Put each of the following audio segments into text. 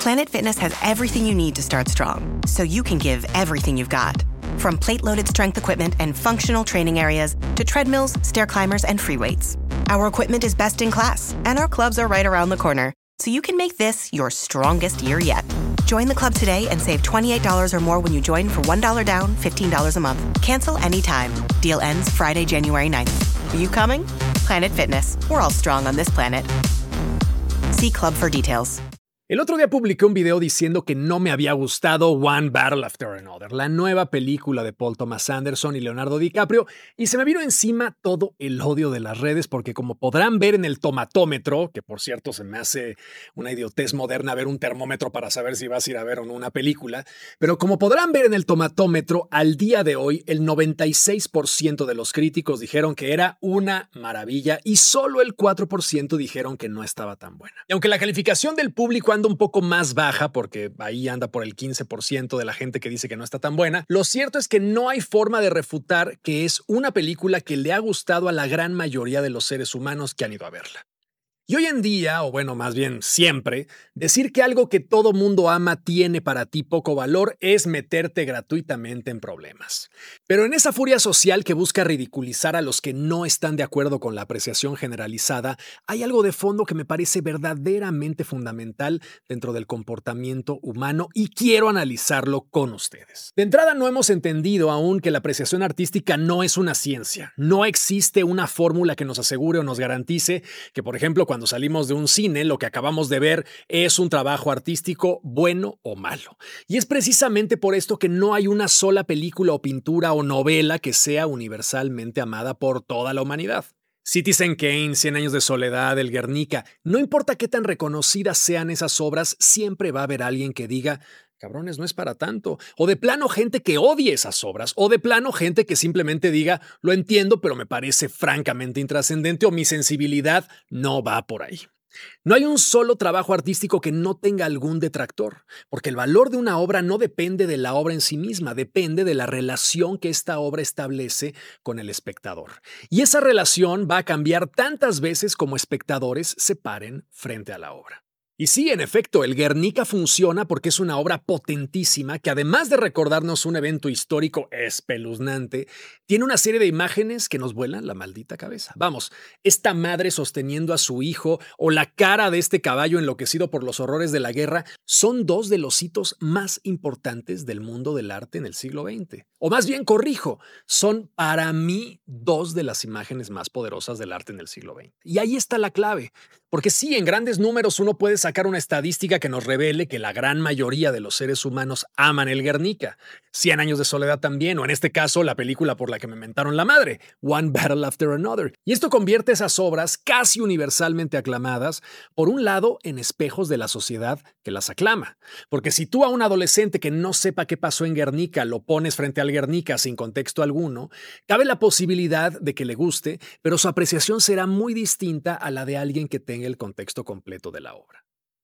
Planet Fitness has everything you need to start strong, so you can give everything you've got. From plate-loaded strength equipment and functional training areas to treadmills, stair climbers, and free weights. Our equipment is best in class, and our clubs are right around the corner, so you can make this your strongest year yet. Join the club today and save $28 or more when you join for $1 down, $15 a month. Cancel anytime. Deal ends Friday, January 9th. Are you coming? Planet Fitness. We're all strong on this planet. See club for details. El otro día publiqué un video diciendo que no me había gustado One Battle After Another, la nueva película de Paul Thomas Anderson y Leonardo DiCaprio, y se me vino encima todo el odio de las redes porque, como podrán ver en el tomatómetro, que por cierto se me hace una idiotez moderna ver un termómetro para saber si vas a ir a ver o no una película, pero como podrán ver en el tomatómetro, al día de hoy el 96% de los críticos dijeron que era una maravilla y solo el 4% dijeron que no estaba tan buena. Y aunque la calificación del público anda un poco más baja, porque ahí anda por el 15% de la gente que dice que no está tan buena, lo cierto es que no hay forma de refutar que es una película que le ha gustado a la gran mayoría de los seres humanos que han ido a verla. Y hoy en día, o bueno, más bien siempre, decir que algo que todo mundo ama tiene para ti poco valor es meterte gratuitamente en problemas. Pero en esa furia social que busca ridiculizar a los que no están de acuerdo con la apreciación generalizada, hay algo de fondo que me parece verdaderamente fundamental dentro del comportamiento humano y quiero analizarlo con ustedes. De entrada, no hemos entendido aún que la apreciación artística no es una ciencia. No existe una fórmula que nos asegure o nos garantice que, por ejemplo, cuando salimos de un cine, lo que acabamos de ver es un trabajo artístico bueno o malo. Y es precisamente por esto que no hay una sola película o pintura o novela que sea universalmente amada por toda la humanidad. Citizen Kane, 100 años de soledad, El Guernica, no importa qué tan reconocidas sean esas obras, siempre va a haber alguien que diga: cabrones, no es para tanto. O de plano gente que odie esas obras. O de plano gente que simplemente diga: lo entiendo, pero me parece francamente intrascendente o mi sensibilidad no va por ahí. No hay un solo trabajo artístico que no tenga algún detractor, porque el valor de una obra no depende de la obra en sí misma, depende de la relación que esta obra establece con el espectador. Y esa relación va a cambiar tantas veces como espectadores se paren frente a la obra. Y sí, en efecto, El Guernica funciona porque es una obra potentísima que, además de recordarnos un evento histórico espeluznante, tiene una serie de imágenes que nos vuelan la maldita cabeza. Vamos, esta madre sosteniendo a su hijo o la cara de este caballo enloquecido por los horrores de la guerra son dos de los hitos más importantes del mundo del arte en el siglo XX. O más bien, corrijo, son para mí dos de las imágenes más poderosas del arte en el siglo XX. Y ahí está la clave. Porque sí, en grandes números uno puede sacar una estadística que nos revele que la gran mayoría de los seres humanos aman El Guernica. 100 años de soledad también, o en este caso la película por la que me mentaron la madre, One Battle After Another. Y esto convierte esas obras casi universalmente aclamadas, por un lado, en espejos de la sociedad que las aclama. Porque si tú a un adolescente que no sepa qué pasó en Guernica lo pones frente al Guernica sin contexto alguno, cabe la posibilidad de que le guste, pero su apreciación será muy distinta a la de alguien que tenga el contexto completo de la obra.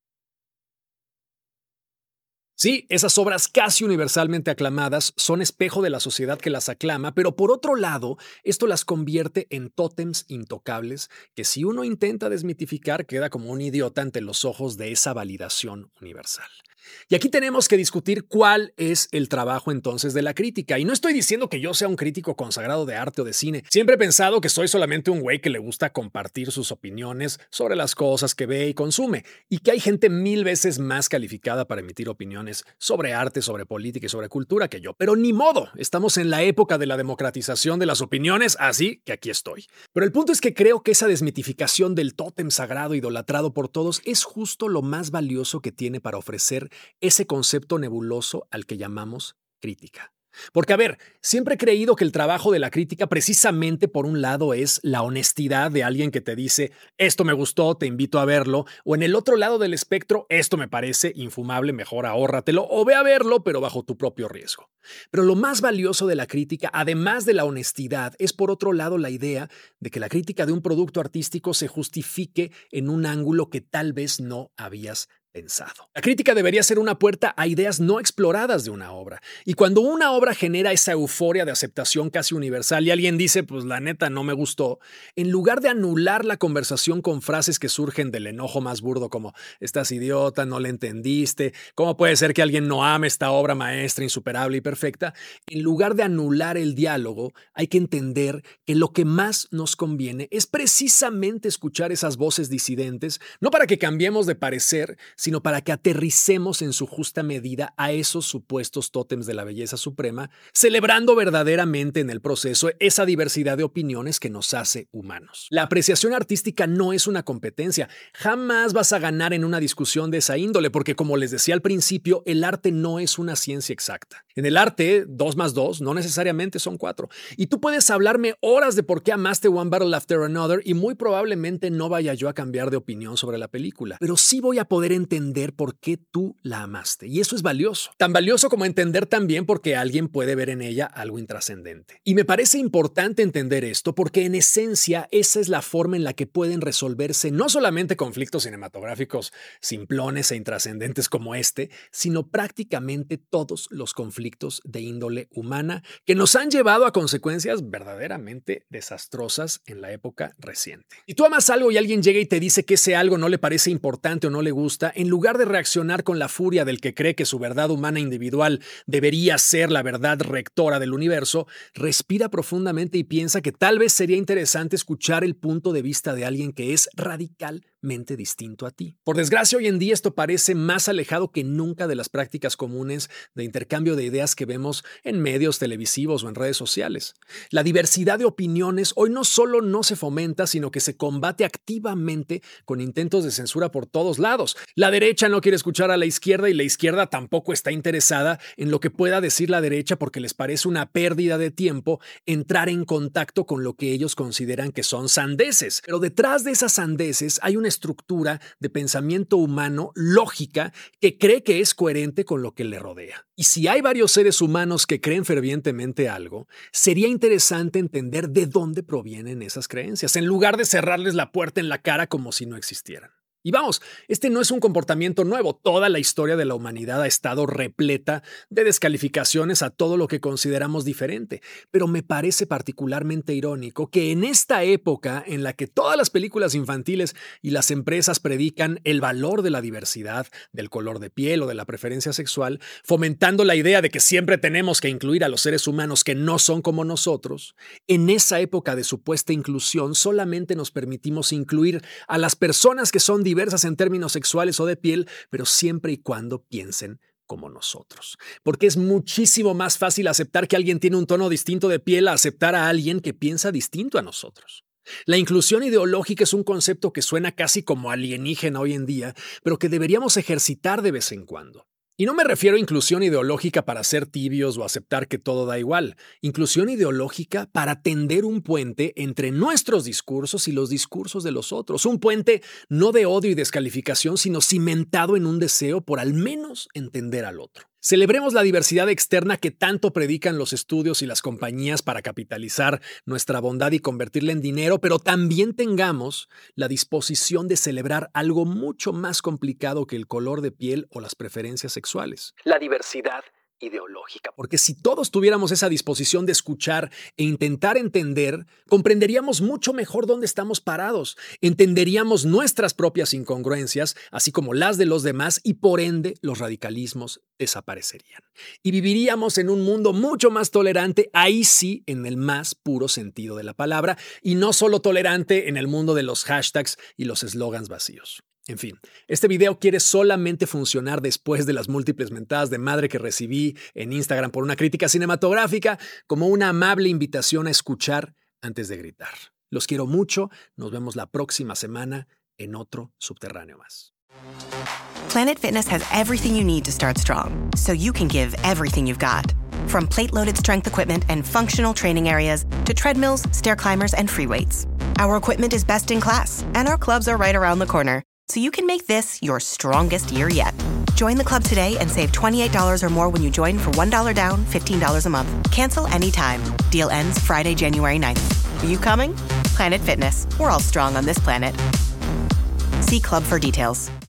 Sí, esas obras casi universalmente aclamadas son espejo de la sociedad que las aclama, pero por otro lado, esto las convierte en tótems intocables que, si uno intenta desmitificar, queda como un idiota ante los ojos de esa validación universal. Y aquí tenemos que discutir cuál es el trabajo entonces de la crítica. Y no estoy diciendo que yo sea un crítico consagrado de arte o de cine. Siempre he pensado que soy solamente un güey que le gusta compartir sus opiniones sobre las cosas que ve y consume, y que hay gente 1000 veces más calificada para emitir opiniones sobre arte, sobre política y sobre cultura que yo. Pero ni modo, estamos en la época de la democratización de las opiniones, así que aquí estoy. Pero el punto es que creo que esa desmitificación del tótem sagrado idolatrado por todos es justo lo más valioso que tiene para ofrecer ese concepto nebuloso al que llamamos crítica. Porque, a ver, siempre he creído que el trabajo de la crítica precisamente por un lado es la honestidad de alguien que te dice: esto me gustó, te invito a verlo, o en el otro lado del espectro: esto me parece infumable, mejor ahórratelo, o ve a verlo, pero bajo tu propio riesgo. Pero lo más valioso de la crítica, además de la honestidad, es por otro lado la idea de que la crítica de un producto artístico se justifique en un ángulo que tal vez no habías pensado. La crítica debería ser una puerta a ideas no exploradas de una obra. Y cuando una obra genera esa euforia de aceptación casi universal y alguien dice, pues la neta no me gustó, en lugar de anular la conversación con frases que surgen del enojo más burdo como, estás idiota, no le entendiste, ¿cómo puede ser que alguien no ame esta obra maestra, insuperable y perfecta? En lugar de anular el diálogo, hay que entender que lo que más nos conviene es precisamente escuchar esas voces disidentes, no para que cambiemos de parecer, sino para que aterricemos en su justa medida a esos supuestos tótems de la belleza suprema, celebrando verdaderamente en el proceso esa diversidad de opiniones que nos hace humanos. La apreciación artística no es una competencia. Jamás vas a ganar en una discusión de esa índole, porque como les decía al principio, el arte no es una ciencia exacta. En el arte, 2 más 2 no necesariamente son 4. Y tú puedes hablarme horas de por qué amaste One Battle After Another y muy probablemente no vaya yo a cambiar de opinión sobre la película, pero sí voy a poder entender por qué tú la amaste. Y eso es valioso. Tan valioso como entender también por qué alguien puede ver en ella algo intrascendente. Y me parece importante entender esto porque en esencia esa es la forma en la que pueden resolverse no solamente conflictos cinematográficos simplones e intrascendentes como este, sino prácticamente todos los conflictos de índole humana que nos han llevado a consecuencias verdaderamente desastrosas en la época reciente. Si tú amas algo y alguien llega y te dice que ese algo no le parece importante o no le gusta, en lugar de reaccionar con la furia del que cree que su verdad humana individual debería ser la verdad rectora del universo, respira profundamente y piensa que tal vez sería interesante escuchar el punto de vista de alguien que es radicalmente distinto a ti. Por desgracia, hoy en día esto parece más alejado que nunca de las prácticas comunes de intercambio de ideas que vemos en medios televisivos o en redes sociales. La diversidad de opiniones hoy no solo no se fomenta, sino que se combate activamente con intentos de censura por todos lados. La derecha no quiere escuchar a la izquierda y la izquierda tampoco está interesada en lo que pueda decir la derecha porque les parece una pérdida de tiempo entrar en contacto con lo que ellos consideran que son sandeces. Pero detrás de esas sandeces hay una estructura de pensamiento humano lógica que cree que es coherente con lo que le rodea. Y si hay varios seres humanos que creen fervientemente algo, sería interesante entender de dónde provienen esas creencias, en lugar de cerrarles la puerta en la cara como si no existieran. Y vamos, este no es un comportamiento nuevo. Toda la historia de la humanidad ha estado repleta de descalificaciones a todo lo que consideramos diferente. Pero me parece particularmente irónico que en esta época en la que todas las películas infantiles y las empresas predican el valor de la diversidad, del color de piel o de la preferencia sexual, fomentando la idea de que siempre tenemos que incluir a los seres humanos que no son como nosotros, en esa época de supuesta inclusión solamente nos permitimos incluir a las personas que son diversas en términos sexuales o de piel, pero siempre y cuando piensen como nosotros. Porque es muchísimo más fácil aceptar que alguien tiene un tono distinto de piel a aceptar a alguien que piensa distinto a nosotros. La inclusión ideológica es un concepto que suena casi como alienígena hoy en día, pero que deberíamos ejercitar de vez en cuando. Y no me refiero a inclusión ideológica para ser tibios o aceptar que todo da igual. Inclusión ideológica para tender un puente entre nuestros discursos y los discursos de los otros. Un puente no de odio y descalificación, sino cimentado en un deseo por al menos entender al otro. Celebremos la diversidad externa que tanto predican los estudios y las compañías para capitalizar nuestra bondad y convertirla en dinero, pero también tengamos la disposición de celebrar algo mucho más complicado que el color de piel o las preferencias sexuales: la diversidad ideológica. Porque si todos tuviéramos esa disposición de escuchar e intentar entender, comprenderíamos mucho mejor dónde estamos parados, entenderíamos nuestras propias incongruencias, así como las de los demás, y por ende los radicalismos desaparecerían. Y viviríamos en un mundo mucho más tolerante, ahí sí, en el más puro sentido de la palabra, y no solo tolerante en el mundo de los hashtags y los eslogans vacíos. En fin, este video quiere solamente funcionar después de las múltiples mentadas de madre que recibí en Instagram por una crítica cinematográfica, como una amable invitación a escuchar antes de gritar. Los quiero mucho, nos vemos la próxima semana en otro Subterráneo más. Planet Fitness has everything you need to start strong, so you can give everything you've got. From plate-loaded strength equipment and functional training areas to treadmills, stair climbers, and free weights. Our equipment is best in class, and our clubs are right around the corner, so you can make this your strongest year yet. Join the club today and save $28 or more when you join for $1 down, $15 a month. Cancel anytime. Deal ends Friday, January 9th. Are you coming? Planet Fitness. We're all strong on this planet. See club for details.